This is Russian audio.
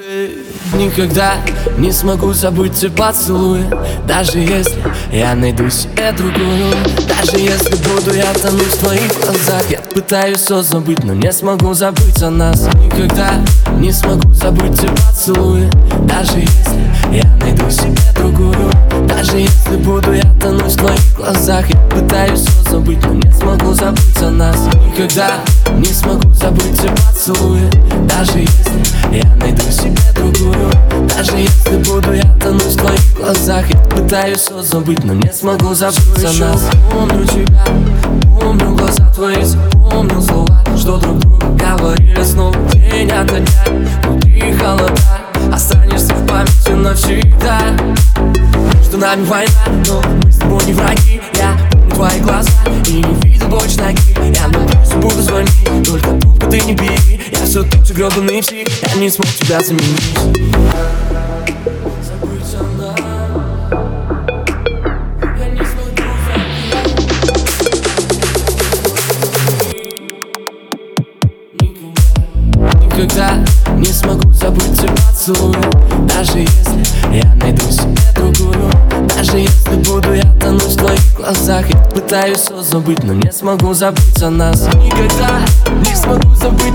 Никогда не смогу забыть те поцелуи. Даже если я найду себе другую, даже если буду я тонуть в твоих глазах, я пытаюсь все забыть, но не смогу забыть о нас. Никогда не смогу забыть те поцелуи. Даже если я найду себе другую, даже если буду я тонуть в твоих глазах, я пытаюсь все забыть, но не смогу забыть о нас. Никогда не смогу забыть те поцелуи. Даже если я найду себе другую, даже если буду я тонуть в твоих глазах, я пытаюсь все забыть, но не смогу забыть о нас. Помню тебя, помню глаза твои, запомнил слова, что друг другу говорили снова день ото дня. Внутри холода, останешься в памяти навсегда. Между нами война, но мы с тобой не враги. Я помню твои глаза и не видел больше ноги. Я надеюсь, буду звонить, только трубку ты не бери. Я все тот же гребаный псих, я не смог тебя заменить. Забыть о нас, я не смогу забыть. Никогда не смогу забыть те поцелуи. Даже если я найду себе другую, даже если буду я тонуть в твоих глазах, я пытаюсь все забыть, но не смогу забыть о нас. Никогда не смогу забыть